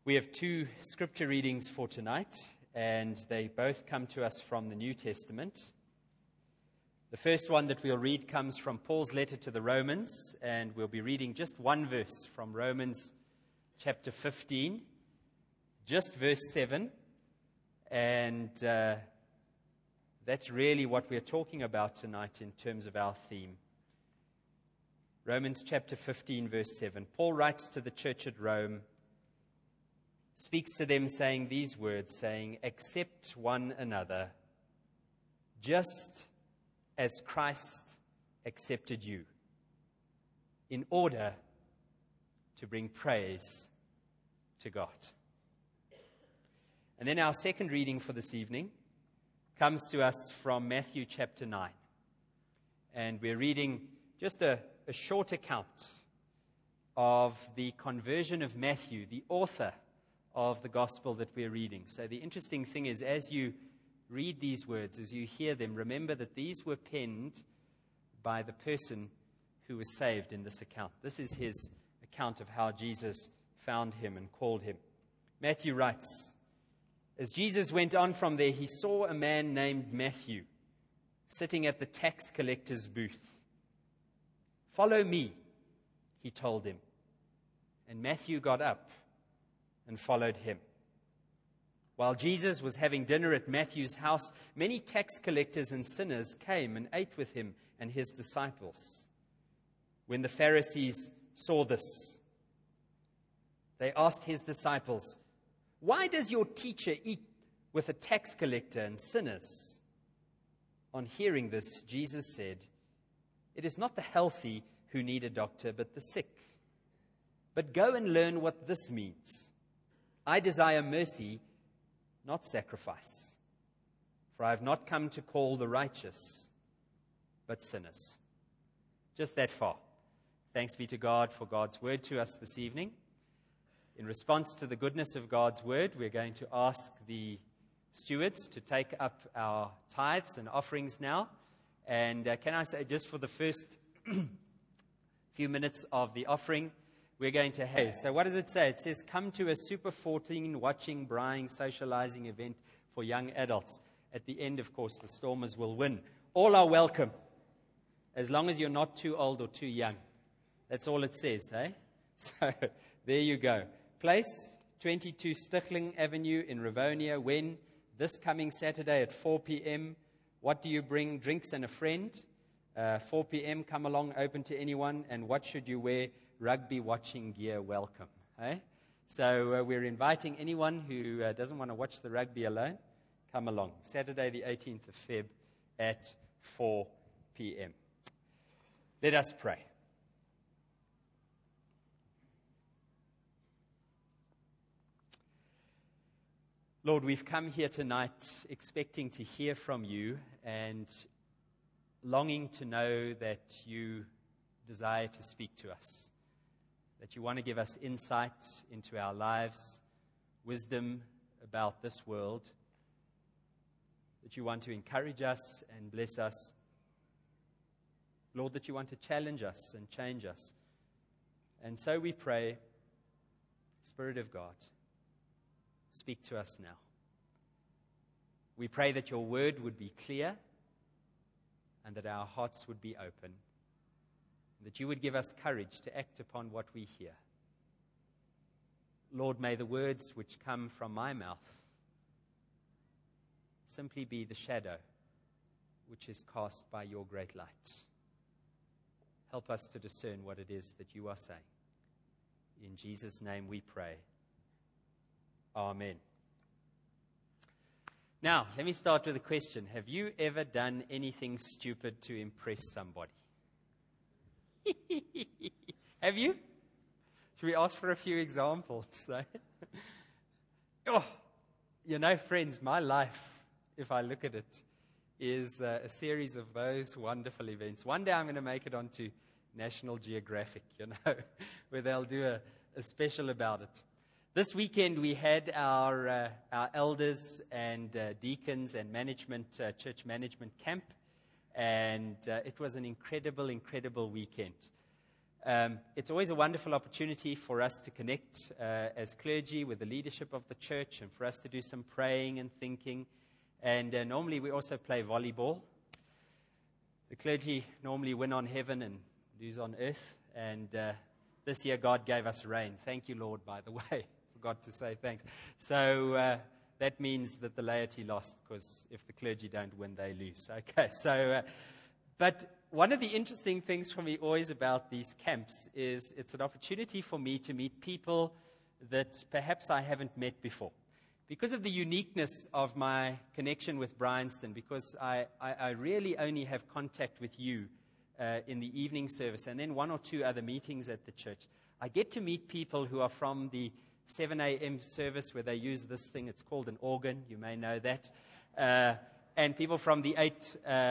We have two scripture readings for tonight, and they both come to us from the New Testament. The first one that we'll read comes from Paul's letter to the Romans, and we'll be reading just one verse from Romans chapter 15, just verse 7, and that's really what we're talking about tonight in terms of our theme. Romans chapter 15, verse 7. Paul writes to the church at Rome, speaks to them saying these words, saying, "Accept one another, just as Christ accepted you, in order to bring praise to God." And then our second reading for this evening comes to us from Matthew chapter 9. And we're reading just a short account of the conversion of Matthew, the author of the gospel that we're reading. So the interesting thing is, as you read these words, as you hear them, remember that these were penned by the person who was saved in this account. This is his account of how Jesus found him and called him. Matthew writes, "As Jesus went on from there, he saw a man named Matthew sitting at the tax collector's booth. 'Follow me,' he told him. And Matthew got up and followed him. While Jesus was having dinner at Matthew's house, many tax collectors and sinners came and ate with him and his disciples. When the Pharisees saw this, they asked his disciples, 'Why does your teacher eat with a tax collector and sinners?' On hearing this, Jesus said, 'It is not the healthy who need a doctor, but the sick. But go and learn what this means. I desire mercy, not sacrifice. For I have not come to call the righteous, but sinners.'" Just that far. Thanks be to God for God's word to us this evening. In response to the goodness of God's word, we're going to ask the stewards to take up our tithes and offerings now. And can I say, just for the first few minutes of the offering, we're going to have. So what does it say? It says, "Come to a Super 14 watching, buying, socializing event for young adults." At the end, of course, the Stormers will win. All are welcome, as long as you're not too old or too young. That's all it says, eh? So there you go. Place, 22 Stickling Avenue in Rivonia. When? This coming Saturday at 4 p.m. What do you bring? Drinks and a friend. 4 p.m. Come along, open to anyone. And what should you wear? Rugby watching gear, welcome. Eh? So we're inviting anyone who doesn't want to watch the rugby alone, come along. Saturday the 18th of Feb at 4 p.m. Let us pray. Lord, we've come here tonight expecting to hear from you and longing to know that you desire to speak to us, that you want to give us insight into our lives, wisdom about this world, that you want to encourage us and bless us. Lord, that you want to challenge us and change us. And so we pray, Spirit of God, speak to us now. We pray that your word would be clear and that our hearts would be open, that you would give us courage to act upon what we hear. Lord, may the words which come from my mouth simply be the shadow which is cast by your great light. Help us to discern what it is that you are saying. In Jesus' name we pray. Amen. Now, let me start with a question. Have you ever done anything stupid to impress somebody? Have you? Should we ask for a few examples? Friends, my life, if I look at it, is a series of those wonderful events. One day I'm going to make it onto National Geographic, where they'll do a special about it. This weekend we had our elders and deacons and church management camp, and it was an incredible weekend. It's always a wonderful opportunity for us to connect as clergy with the leadership of the church and for us to do some praying and thinking. And normally we also play volleyball. The clergy normally win on heaven and lose on earth. And this year God gave us rain. Thank you, Lord, by the way. Forgot to say thanks. So that means that the laity lost, because if the clergy don't win, they lose. Okay, so, but one of the interesting things for me always about these camps is it's an opportunity for me to meet people that perhaps I haven't met before. Because of the uniqueness of my connection with Bryanston, because I really only have contact with you in the evening service and then one or two other meetings at the church, I get to meet people who are from the 7 a.m. service where they use this thing. It's called an organ. You may know that. And people from the 8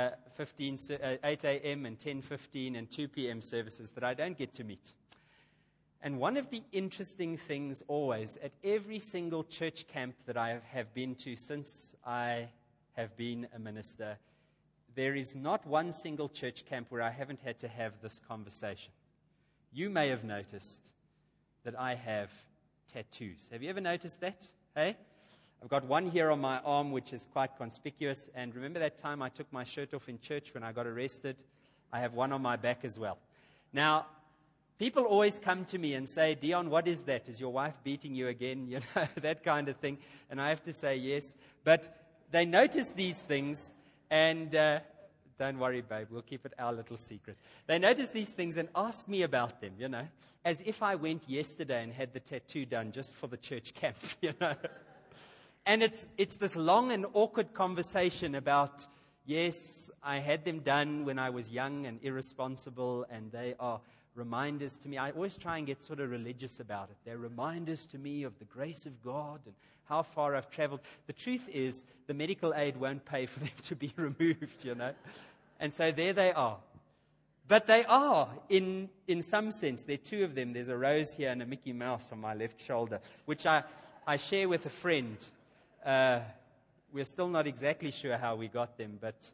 a.m. and 10:15 and 2 p.m. services that I don't get to meet. And one of the interesting things always at every single church camp that I have been to since I have been a minister, there is not one single church camp where I haven't had to have this conversation. You may have noticed that I have tattoos. Have you ever noticed that? Hey? I've got one here on my arm which is quite conspicuous. And remember that time I took my shirt off in church when I got arrested? I have one on my back as well. Now, people always come to me and say, Dion, what is that? Is your wife beating you again? You know, that kind of thing. And I have to say yes. But they notice these things and don't worry, babe, we'll keep it our little secret. They notice these things and ask me about them, you know, as if I went yesterday and had the tattoo done just for the church camp, you know. And it's this long and awkward conversation about, yes, I had them done when I was young and irresponsible, and they are reminders to me. I always try and get sort of religious about it. They're reminders to me of the grace of God and how far I've traveled. The truth is, the medical aid won't pay for them to be removed, you know. And so there they are. But they are, in some sense. There are two of them. There's a rose here and a Mickey Mouse on my left shoulder, which I share with a friend. We're still not exactly sure how we got them, but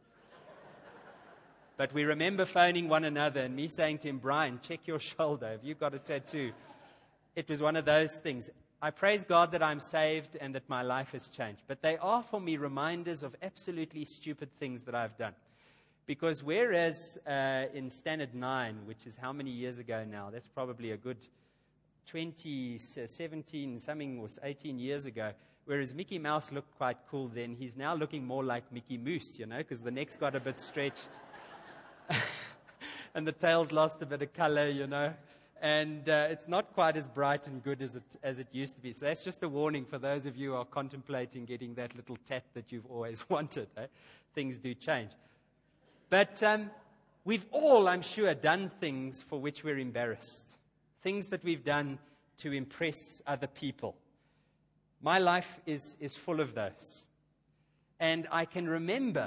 we remember phoning one another and me saying to him, Brian, check your shoulder. Have you got a tattoo? It was one of those things. I praise God that I'm saved and that my life has changed. But they are for me reminders of absolutely stupid things that I've done. Because whereas in Standard 9, which is how many years ago now? That's probably a good 17, something was 18 years ago. Whereas Mickey Mouse looked quite cool then, he's now looking more like Mickey Mouse, you know, because the neck's got a bit stretched. And the tail's lost a bit of color, you know. And it's not quite as bright and good as it used to be. So that's just a warning for those of you who are contemplating getting that little tat that you've always wanted. Eh? Things do change. But we've all, I'm sure, done things for which we're embarrassed. Things that we've done to impress other people. My life is full of those. And I can remember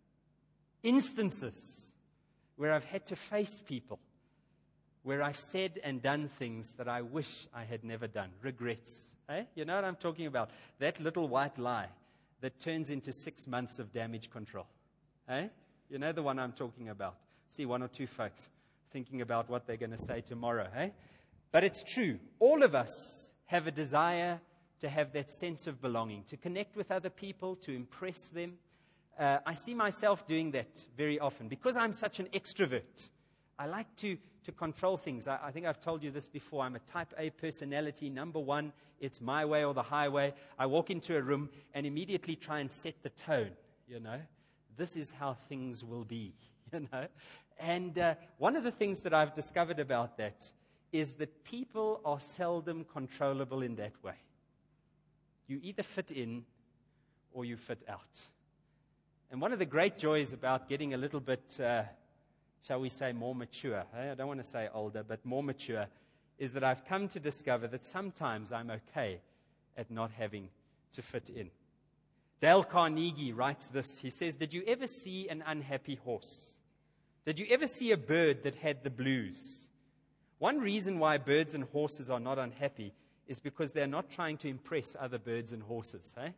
instances where I've had to face people, where I've said and done things that I wish I had never done. Regrets. Eh? You know what I'm talking about? That little white lie that turns into 6 months of damage control. Eh? You know the one I'm talking about. See one or two folks thinking about what they're going to say tomorrow. Eh? But it's true. All of us have a desire to have that sense of belonging, to connect with other people, to impress them. I see myself doing that very often. Because I'm such an extrovert, I like to control things. I think I've told you this before. I'm a type A personality. Number one, it's my way or the highway. I walk into a room and immediately try and set the tone, you know. This is how things will be, you know. And one of the things that I've discovered about that is that people are seldom controllable in that way. You either fit in or you fit out. And one of the great joys about getting a little bit, shall we say, more mature, I don't want to say older, but more mature, is that I've come to discover that sometimes I'm okay at not having to fit in. Dale Carnegie writes this. He says, did you ever see an unhappy horse? Did you ever see a bird that had the blues? One reason why birds and horses are not unhappy is because they're not trying to impress other birds and horses. Eh?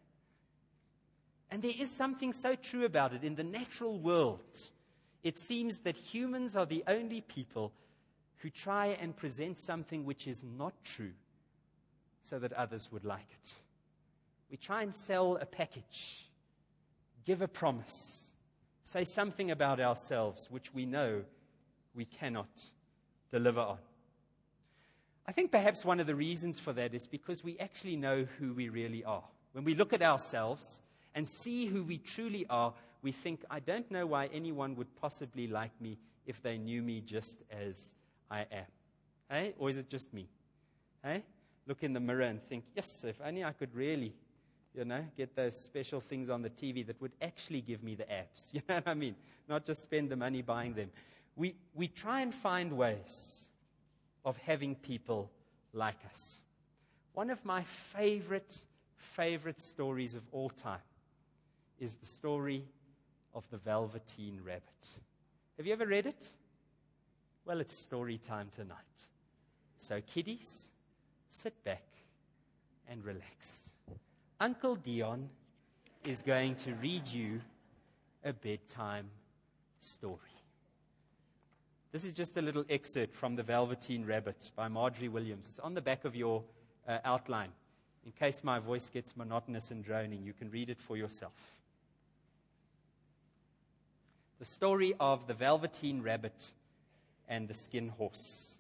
And there is something so true about it. In the natural world, it seems that humans are the only people who try and present something which is not true so that others would like it. We try and sell a package, give a promise, say something about ourselves which we know we cannot deliver on. I think perhaps one of the reasons for that is because we actually know who we really are. When we look at ourselves and see who we truly are, we think, I don't know why anyone would possibly like me if they knew me just as I am. Hey? Or is it just me? Hey? Look in the mirror and think, yes, if only I could really, get those special things on the TV that would actually give me the abs. You know what I mean? Not just spend the money buying them. We try and find ways of having people like us. One of my favorite stories of all time is the story of the Velveteen Rabbit. Have you ever read it? Well, it's story time tonight. So kiddies, sit back and relax. Uncle Dion is going to read you a bedtime story. This is just a little excerpt from The Velveteen Rabbit by Marjorie Williams. It's on the back of your outline. In case my voice gets monotonous and droning, you can read it for yourself. The story of the Velveteen Rabbit and the Skin Horse.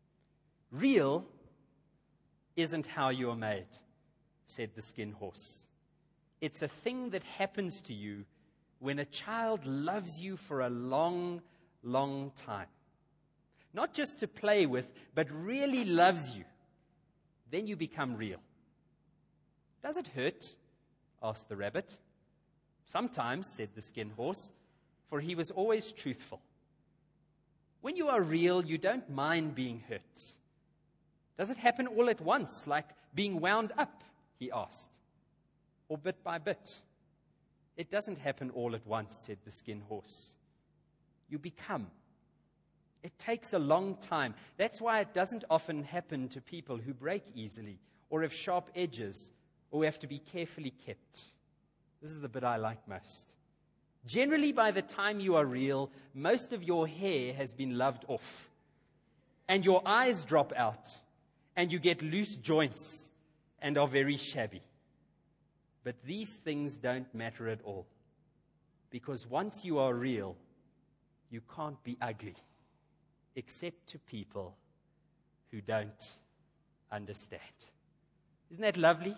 Real isn't how you are made, said the Skin Horse. It's a thing that happens to you when a child loves you for a long, long time. Not just to play with, but really loves you. Then you become real. Does it hurt? Asked the rabbit. Sometimes, said the Skin Horse, for he was always truthful. When you are real, you don't mind being hurt. Does it happen all at once, like being wound up? He asked. Or bit by bit? It doesn't happen all at once, said the Skin Horse. You become. It takes a long time. That's why it doesn't often happen to people who break easily, or have sharp edges, or have to be carefully kept. This is the bit I like most. Generally, by the time you are real, most of your hair has been loved off, and your eyes drop out, and you get loose joints and are very shabby. But these things don't matter at all, because once you are real, you can't be ugly, except to people who don't understand. Isn't that lovely?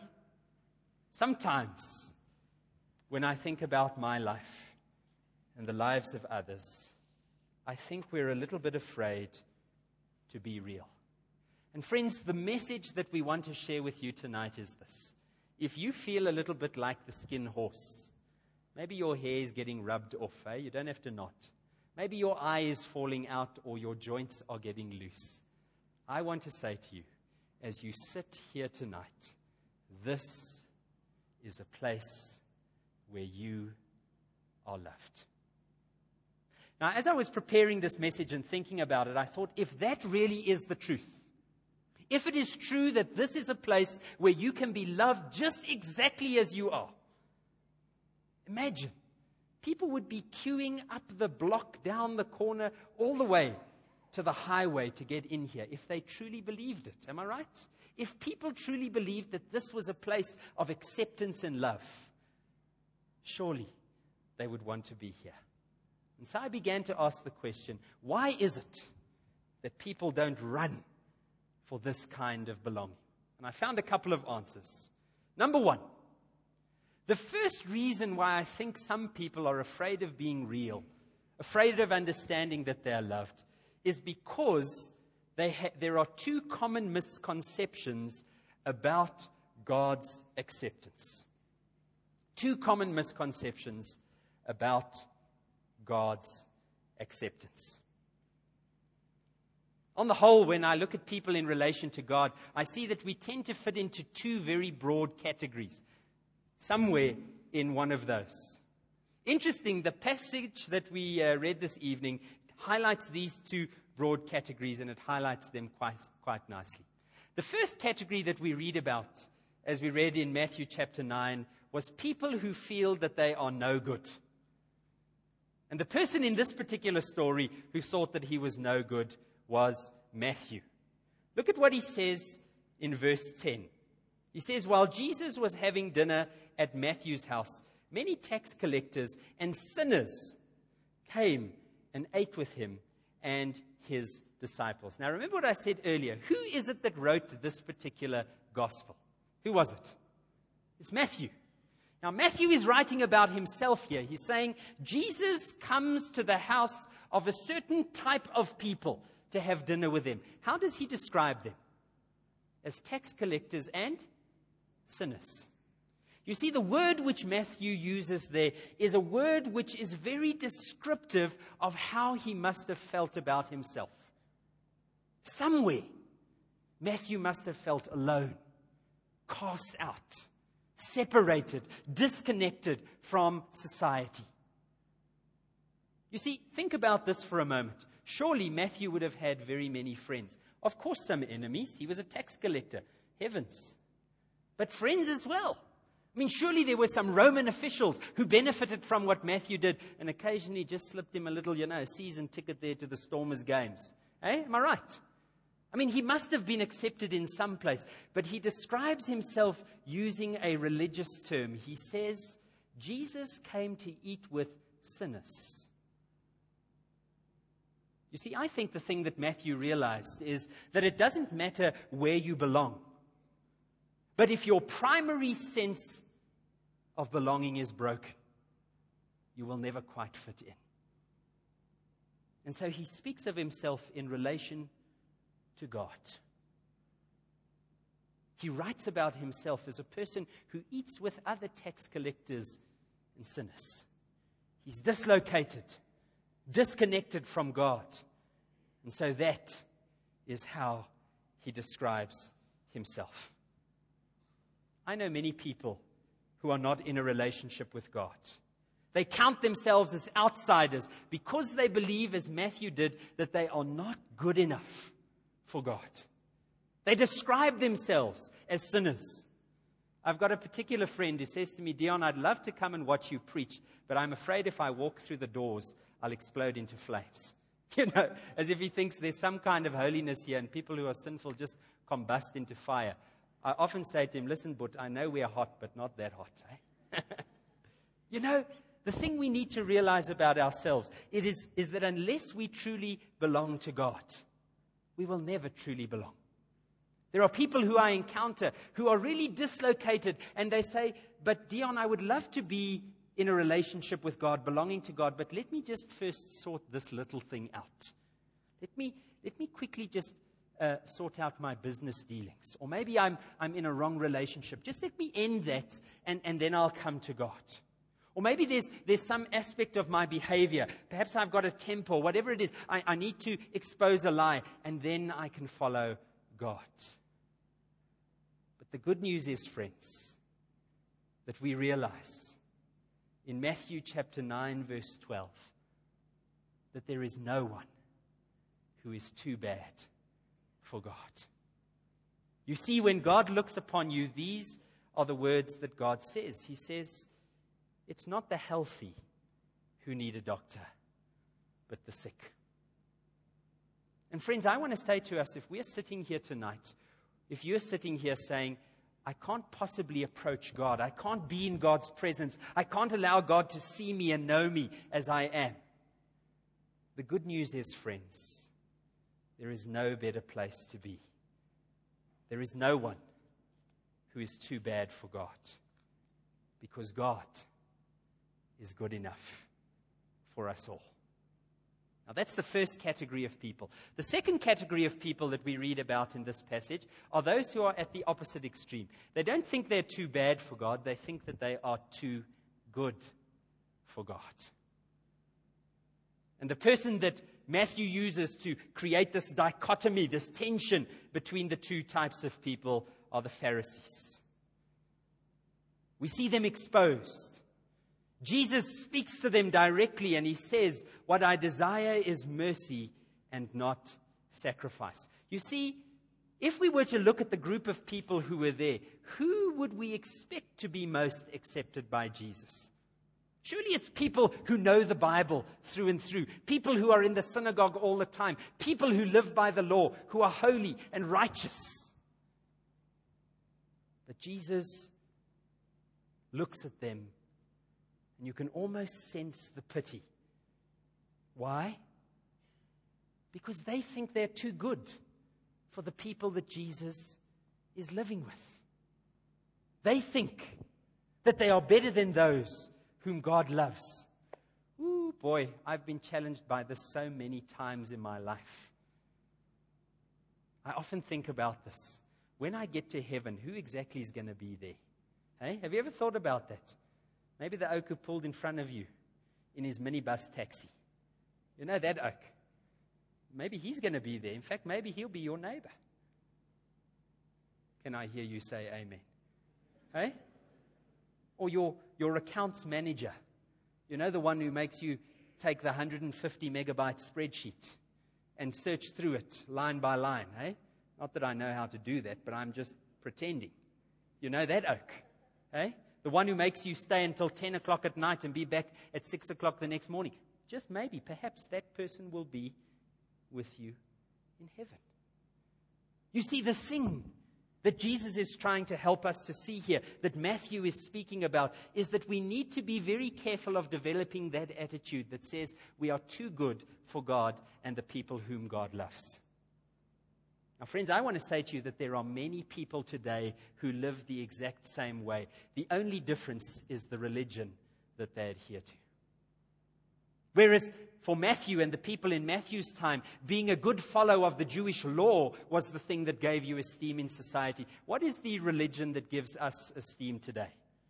Sometimes, when I think about my life and the lives of others, I think we're a little bit afraid to be real. And friends, the message that we want to share with you tonight is this. If you feel a little bit like the Skin Horse, maybe your hair is getting rubbed off, you don't have to knot. Maybe your eye is falling out or your joints are getting loose. I want to say to you, as you sit here tonight, this is a place where you are loved. Now, as I was preparing this message and thinking about it, I thought, if that really is the truth, if it is true that this is a place where you can be loved just exactly as you are, imagine, people would be queuing up the block, down the corner, all the way to the highway to get in here, if they truly believed it. Am I right? If people truly believed that this was a place of acceptance and love, surely they would want to be here. And so I began to ask the question, why is it that people don't run for this kind of belonging? And I found a couple of answers. Number one, the first reason why I think some people are afraid of being real, afraid of understanding that they are loved, is because there are two common misconceptions about God's acceptance. Two common misconceptions about God's acceptance. On the whole, when I look at people in relation to God, I see that we tend to fit into two very broad categories, somewhere in one of those. Interesting, the passage that we read this evening highlights these two broad categories, and it highlights them quite nicely. The first category that we read about, as we read in Matthew chapter 9, was people who feel that they are no good. And the person in this particular story who thought that he was no good was Matthew. Look at what he says in verse 10. He says, while Jesus was having dinner at Matthew's house, many tax collectors and sinners came and ate with him and his disciples. Now remember what I said earlier. Who is it that wrote this particular gospel? Who was it? It's Matthew. Now Matthew is writing about himself here. He's saying Jesus comes to the house of a certain type of people to have dinner with him. How does he describe them? As tax collectors and sinners. You see, the word which Matthew uses there is a word which is very descriptive of how he must have felt about himself. Somewhere, Matthew must have felt alone, cast out, separated, disconnected from society. You see, think about this for a moment. Surely Matthew would have had very many friends. Of course, some enemies. He was a tax collector. Heavens. But friends as well. I mean, surely there were some Roman officials who benefited from what Matthew did and occasionally just slipped him a little, season ticket there to the Stormers games. Am I right? I mean, he must have been accepted in some place, but he describes himself using a religious term. He says, Jesus came to eat with sinners. You see, I think the thing that Matthew realized is that it doesn't matter where you belong. But if your primary sense of belonging is broken, you will never quite fit in. And so he speaks of himself in relation to God. He writes about himself as a person who eats with other tax collectors and sinners. He's dislocated, disconnected from God. And so that is how he describes himself. I know many people who are not in a relationship with God. They count themselves as outsiders because they believe, as Matthew did, that they are not good enough for God. They describe themselves as sinners. I've got a particular friend who says to me, Dion, I'd love to come and watch you preach, but I'm afraid if I walk through the doors, I'll explode into flames. As if he thinks there's some kind of holiness here and people who are sinful just combust into fire. I often say to him, listen, but I know we are hot, but not that hot. The thing we need to realize about ourselves is that unless we truly belong to God, we will never truly belong. There are people who I encounter who are really dislocated, and they say, but Dion, I would love to be in a relationship with God, belonging to God, but let me just first sort this little thing out. Let me quickly just sort out my business dealings. Or maybe I'm in a wrong relationship. Just let me end that, and then I'll come to God. Or maybe there's some aspect of my behavior. Perhaps I've got a temper, whatever it is. I need to expose a lie, and then I can follow God. But the good news is, friends, that we realize in Matthew chapter 9, verse 12, that there is no one who is too bad for God. You see, when God looks upon you, these are the words that God says. He says, it's not the healthy who need a doctor, but the sick. And friends, I want to say to us, if we're sitting here tonight, if you're sitting here saying, I can't possibly approach God, I can't be in God's presence, I can't allow God to see me and know me as I am. The good news is, friends, there is no better place to be. There is no one who is too bad for God, because God is good enough for us all. Now, that's the first category of people. The second category of people that we read about in this passage are those who are at the opposite extreme. They don't think they're too bad for God. They think that they are too good for God. And the person that Matthew uses to create this dichotomy, this tension between the two types of people are the Pharisees. We see them exposed. Jesus speaks to them directly and he says, what I desire is mercy and not sacrifice. You see, if we were to look at the group of people who were there, who would we expect to be most accepted by Jesus? Surely it's people who know the Bible through and through, people who are in the synagogue all the time, people who live by the law, who are holy and righteous. But Jesus looks at them, and you can almost sense the pity. Why? Because they think they're too good for the people that Jesus is living with. They think that they are better than those whom God loves. Ooh, boy, I've been challenged by this so many times in my life. I often think about this. When I get to heaven, who exactly is going to be there? Hey, have you ever thought about that? Maybe the oak who pulled in front of you in his minibus taxi. You know that oak. Maybe he's going to be there. In fact, maybe he'll be your neighbor. Can I hear you say amen? Hey? Or your accounts manager. You know, the one who makes you take the 150 megabyte spreadsheet and search through it line by line. Hey? Not that I know how to do that, but I'm just pretending. You know that oak. Hey? The one who makes you stay until 10 o'clock at night and be back at 6 o'clock the next morning. Just maybe, perhaps that person will be with you in heaven. You see, the thing that Jesus is trying to help us to see here, that Matthew is speaking about, is that we need to be very careful of developing that attitude that says we are too good for God and the people whom God loves. Now, friends, I want to say to you that there are many people today who live the exact same way. The only difference is the religion that they adhere to. Whereas for Matthew and the people in Matthew's time, being a good follower of the Jewish law was the thing that gave you esteem in society. What is the religion that gives us esteem today?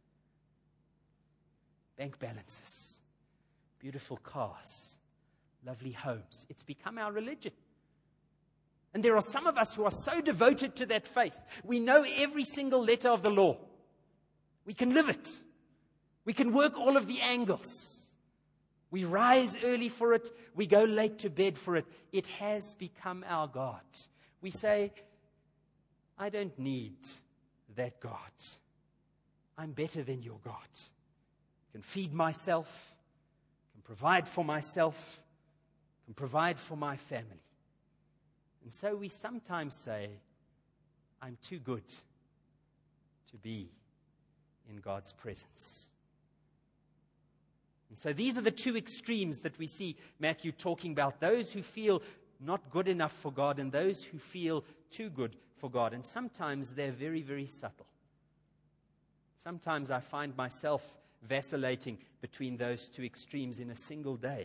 Bank balances, beautiful cars, lovely homes. It's become our religion. And there are some of us who are so devoted to that faith. We know every single letter of the law. We can live it. We can work all of the angles. We rise early for it. We go late to bed for it. It has become our God. We say, I don't need that God. I'm better than your God. I can feed myself, can provide for myself, can provide for my family. And so we sometimes say, I'm too good to be in God's presence. And so these are the two extremes that we see Matthew talking about. Those who feel not good enough for God and those who feel too good for God. And sometimes they're very, very subtle. Sometimes I find myself vacillating between those two extremes in a single day.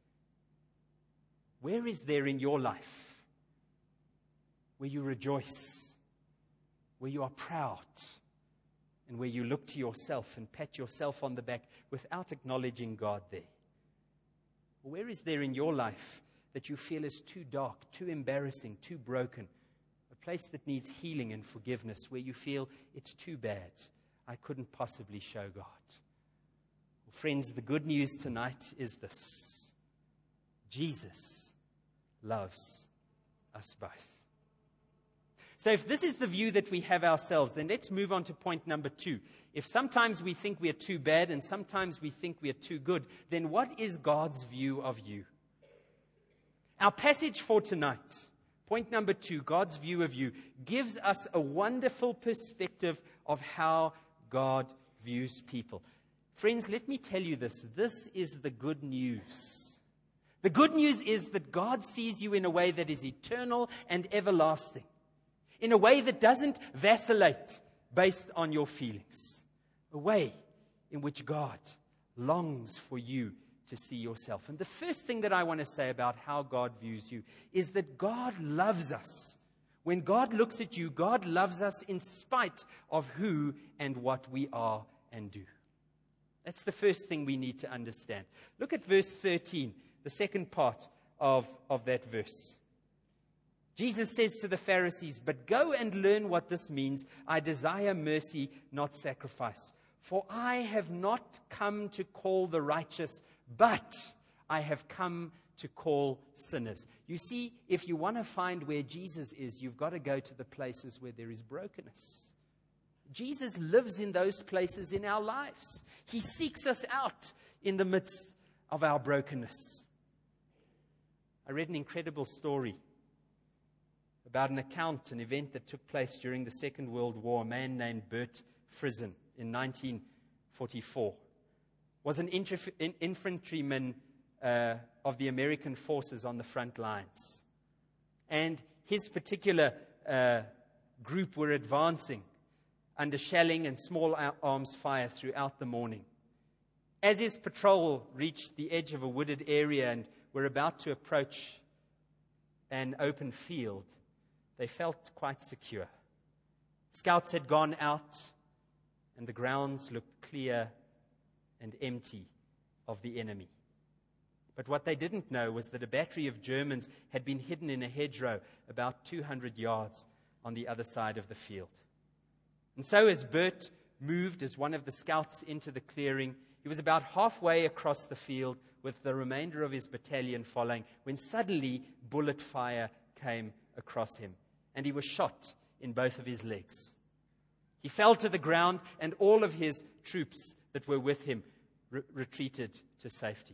Where is there in your life where you rejoice, where you are proud, and where you look to yourself and pat yourself on the back without acknowledging God there? Where is there in your life that you feel is too dark, too embarrassing, too broken, a place that needs healing and forgiveness, where you feel it's too bad, I couldn't possibly show God? Well, friends, the good news tonight is this: Jesus loves us both. So if this is the view that we have ourselves, then let's move on to point number 2. If sometimes we think we are too bad and sometimes we think we are too good, then what is God's view of you? Our passage for tonight, point number 2, God's view of you, gives us a wonderful perspective of how God views people. Friends, let me tell you this. This is the good news. The good news is that God sees you in a way that is eternal and everlasting, in a way that doesn't vacillate based on your feelings, a way in which God longs for you to see yourself. And the first thing that I want to say about how God views you is that God loves us. When God looks at you, God loves us in spite of who and what we are and do. That's the first thing we need to understand. Look at verse 13, the second part of that verse. Jesus says to the Pharisees, "But go and learn what this means. I desire mercy, not sacrifice. For I have not come to call the righteous, but I have come to call sinners." You see, if you want to find where Jesus is, you've got to go to the places where there is brokenness. Jesus lives in those places in our lives. He seeks us out. in the midst of our brokenness. I read an incredible story about an event that took place during the Second World War. A man named Bert Frison in 1944 was an infantryman of the American forces on the front lines. And his particular group were advancing under shelling and small arms fire throughout the morning. As his patrol reached the edge of a wooded area and were about to approach an open field, they felt quite secure. Scouts had gone out, and the grounds looked clear and empty of the enemy. But what they didn't know was that a battery of Germans had been hidden in a hedgerow about 200 yards on the other side of the field. And so as Bert moved as one of the scouts into the clearing, he was about halfway across the field with the remainder of his battalion following, when suddenly bullet fire came across him, and he was shot in both of his legs. He fell to the ground, and all of his troops that were with him retreated to safety.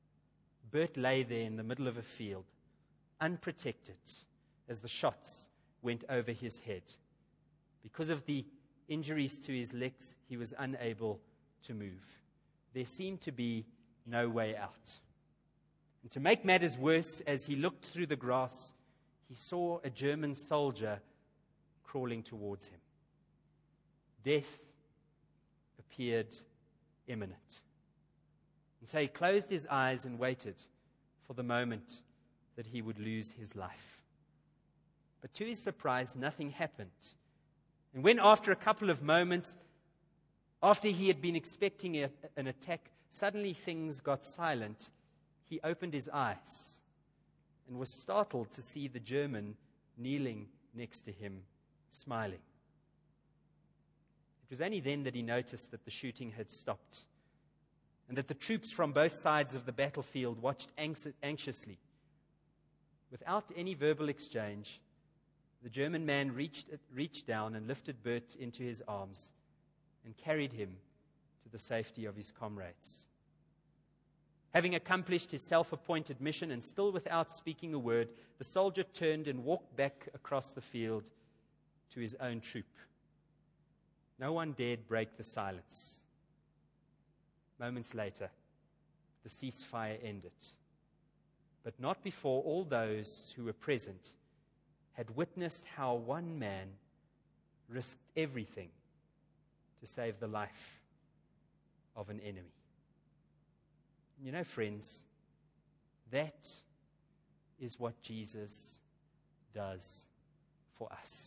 Bert lay there in the middle of a field, unprotected, as the shots went over his head. Because of the injuries to his legs, he was unable to move. There seemed to be no way out. And to make matters worse, as he looked through the grass, he saw a German soldier crawling towards him. Death appeared imminent. And so he closed his eyes and waited for the moment that he would lose his life. But to his surprise, nothing happened. And when after a couple of moments, after he had been expecting an attack, suddenly things got silent, he opened his eyes and was startled to see the German kneeling next to him, smiling. It was only then that he noticed that the shooting had stopped and that the troops from both sides of the battlefield watched anxiously. Without any verbal exchange, the German man reached down and lifted Bert into his arms and carried him to the safety of his comrades. Having accomplished his self-appointed mission and still without speaking a word, the soldier turned and walked back across the field to his own troop. No one dared break the silence. Moments later, the ceasefire ended, but not before all those who were present had witnessed how one man risked everything to save the life of an enemy. You know, friends, that is what Jesus does for us.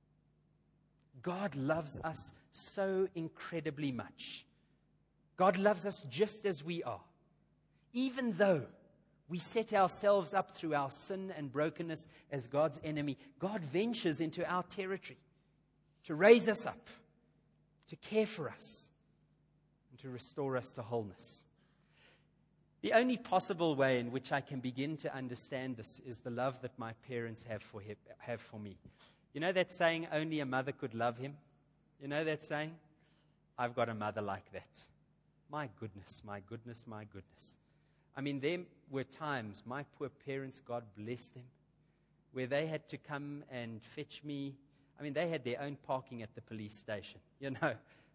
God loves us so incredibly much. God loves us just as we are. Even though we set ourselves up through our sin and brokenness as God's enemy, God ventures into our territory to raise us up, to care for us, and to restore us to wholeness. The only possible way in which I can begin to understand this is the love that my parents have for me. You know that saying, only a mother could love him? You know that saying? I've got a mother like that. My goodness, my goodness, my goodness. I mean, there were times, my poor parents, God bless them, where they had to come and fetch me. I mean, they had their own parking at the police station. You know,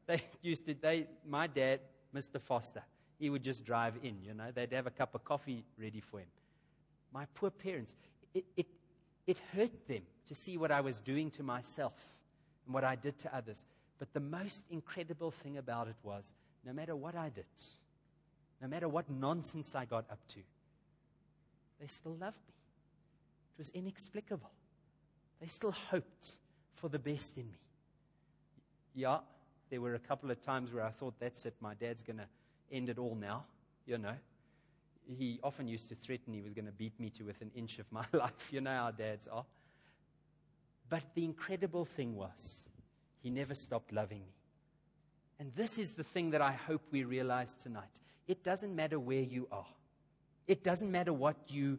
my dad, Mr. Foster, he would just drive in, you know. They'd have a cup of coffee ready for him. My poor parents, it hurt them to see what I was doing to myself and what I did to others. But the most incredible thing about it was, no matter what I did, no matter what nonsense I got up to, they still loved me. It was inexplicable. They still hoped for the best in me. Yeah, there were a couple of times where I thought, that's it, my dad's going to end it all now, you know. He often used to threaten he was going to beat me to within an inch of my life. You know how dads are. But the incredible thing was, he never stopped loving me. And this is the thing that I hope we realize tonight. It doesn't matter where you are. It doesn't matter what you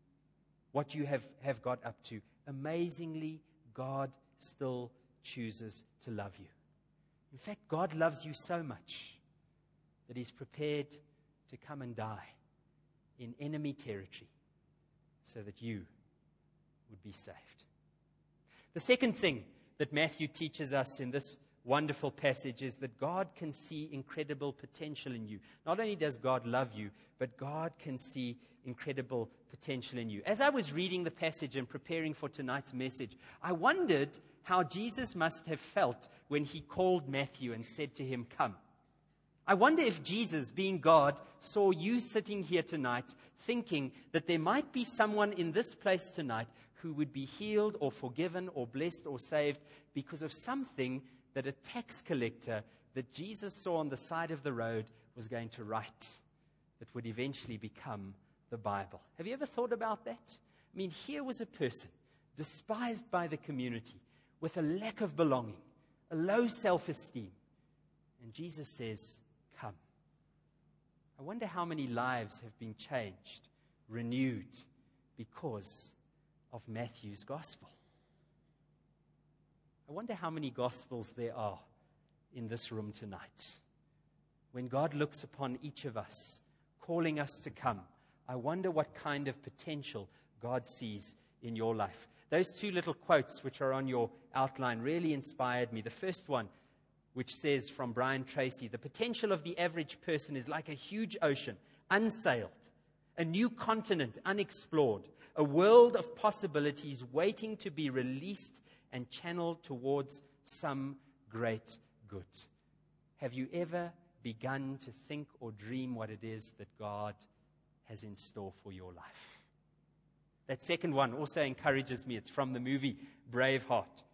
have got up to. Amazingly, God still chooses to love you. In fact, God loves you so much that He's prepared to come and die in enemy territory so that you would be saved. The second thing that Matthew teaches us in this wonderful passage is that God can see incredible potential in you. Not only does God love you, but God can see incredible potential in you. As I was reading the passage and preparing for tonight's message, I wondered how Jesus must have felt when he called Matthew and said to him, "Come." I wonder if Jesus, being God, saw you sitting here tonight thinking that there might be someone in this place tonight who would be healed or forgiven or blessed or saved because of something that a tax collector that Jesus saw on the side of the road was going to write that would eventually become the Bible. Have you ever thought about that? I mean, here was a person despised by the community with a lack of belonging, a low self-esteem. And Jesus says, "Come." I wonder how many lives have been changed, renewed, because of Matthew's gospel. I wonder how many gospels there are in this room tonight. When God looks upon each of us, calling us to come, I wonder what kind of potential God sees in your life. Those two little quotes which are on your outline really inspired me. The first one, which says from Brian Tracy, "The potential of the average person is like a huge ocean, unsailed, a new continent unexplored, a world of possibilities waiting to be released and channeled towards some great good." Have you ever begun to think or dream what it is that God has in store for your life? That second one also encourages me. It's from the movie Braveheart,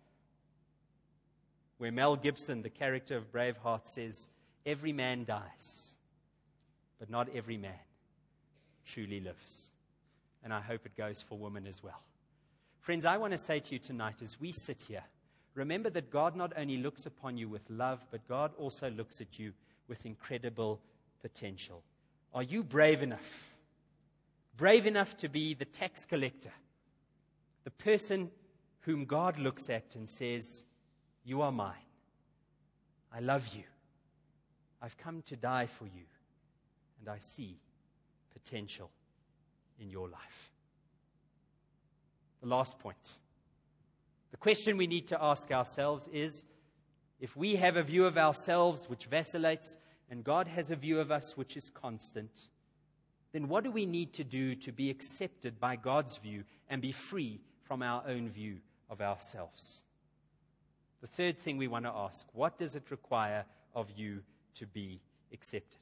where Mel Gibson, the character of Braveheart, says, "Every man dies, but not every man truly lives." And I hope it goes for women as well. Friends, I want to say to you tonight, as we sit here, remember that God not only looks upon you with love, but God also looks at you with incredible potential. Are you brave enough? Brave enough to be the tax collector, the person whom God looks at and says, "You are mine. I love you. I've come to die for you, and I see potential in your life." The last point. The question we need to ask ourselves is, if we have a view of ourselves which vacillates and God has a view of us which is constant, then what do we need to do to be accepted by God's view and be free from our own view of ourselves? The third thing we want to ask, what does it require of you to be accepted?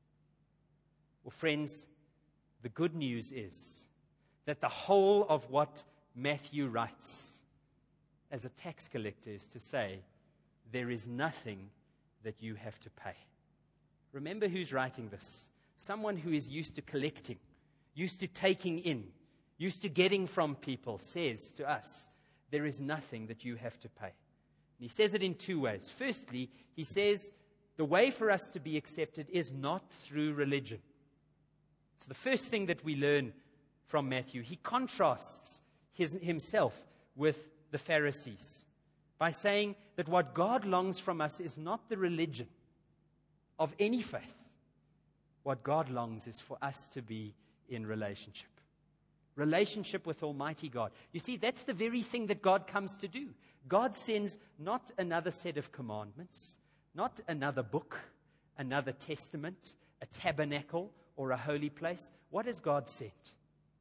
Well, friends, the good news is that the whole of what Matthew writes as a tax collector is to say, there is nothing that you have to pay. Remember who's writing this. Someone who is used to collecting, used to taking in, used to getting from people, says to us, there is nothing that you have to pay. And he says it in two ways. Firstly, he says the way for us to be accepted is not through religion. It's the first thing that we learn from Matthew. He contrasts himself with the Pharisees by saying that what God longs from us is not the religion of any faith. What God longs is for us to be in relationship. Relationship with Almighty God. You see, that's the very thing that God comes to do. God sends not another set of commandments, not another book, another testament, a tabernacle, or a holy place. What has God sent?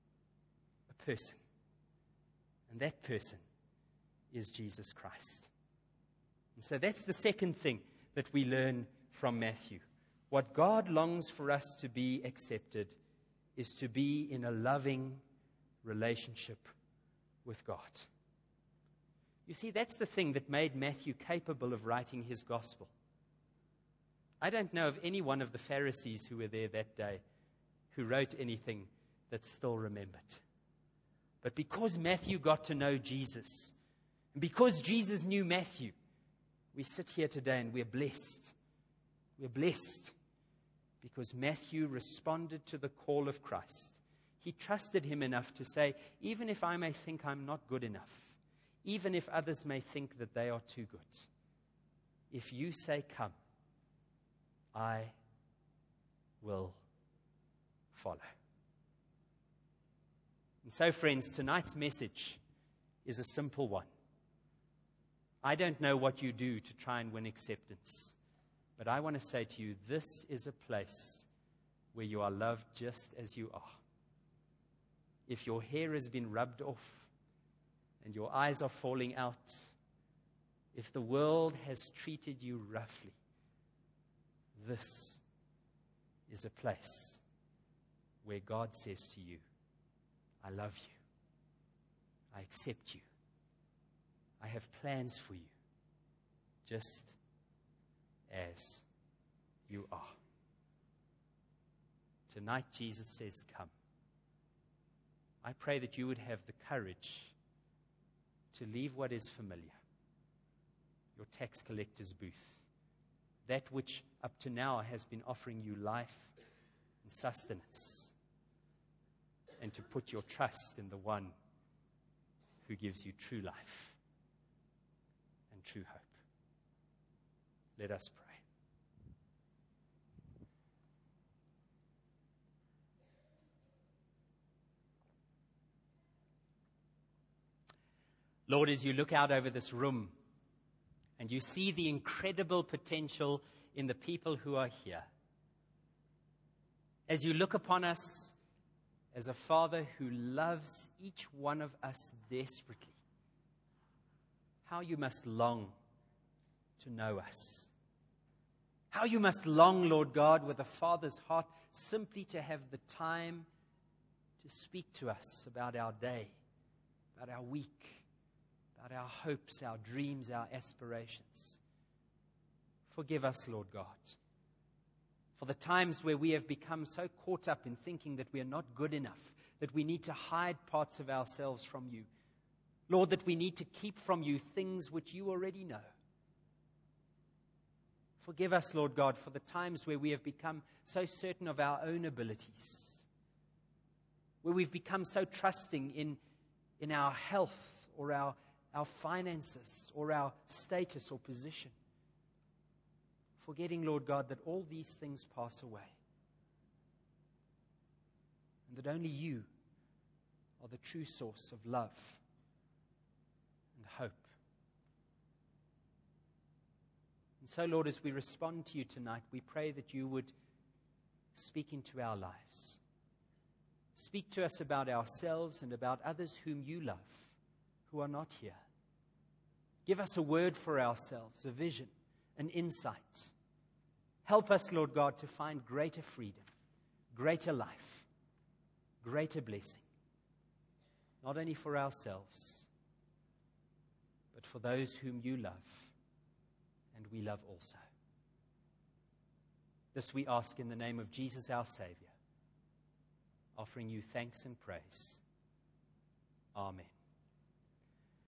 A person. And that person is Jesus Christ. And so that's the second thing that we learn from Matthew. What God longs for us to be accepted is to be in a loving relationship with God. You see, that's the thing that made Matthew capable of writing his gospel. I don't know of any one of the Pharisees who were there that day who wrote anything that's still remembered. But because Matthew got to know Jesus, and because Jesus knew Matthew, we sit here today and we're blessed. We're blessed because Matthew responded to the call of Christ. He trusted him enough to say, even if I may think I'm not good enough, even if others may think that they are too good, if you say come, I will follow. And so, friends, tonight's message is a simple one. I don't know what you do to try and win acceptance, but I want to say to you, this is a place where you are loved just as you are. If your hair has been rubbed off and your eyes are falling out, if the world has treated you roughly, this is a place where God says to you, I love you. I accept you. I have plans for you, just as you are. Tonight, Jesus says, come. I pray that you would have the courage to leave what is familiar, your tax collector's booth, that which up to now has been offering you life and sustenance, and to put your trust in the one who gives you true life and true hope. Let us pray. Lord, as you look out over this room and you see the incredible potential in the people who are here, as you look upon us as a Father who loves each one of us desperately, how you must long to know us. How you must long, Lord God, with a Father's heart, simply to have the time to speak to us about our day, about our week, about our hopes, our dreams, our aspirations. Forgive us, Lord God, for the times where we have become so caught up in thinking that we are not good enough, that we need to hide parts of ourselves from you. Lord, that we need to keep from you things which you already know. Forgive us, Lord God, for the times where we have become so certain of our own abilities, where we've become so trusting in our health or our finances or our status or position. Forgetting, Lord God, that all these things pass away and that only you are the true source of love and hope. And so, Lord, as we respond to you tonight, we pray that you would speak into our lives. Speak to us about ourselves and about others whom you love, who are not here. Give us a word for ourselves, a vision, an insight. Help us, Lord God, to find greater freedom, greater life, greater blessing, not only for ourselves, but for those whom you love and we love also. This we ask in the name of Jesus, our Savior, offering you thanks and praise. Amen.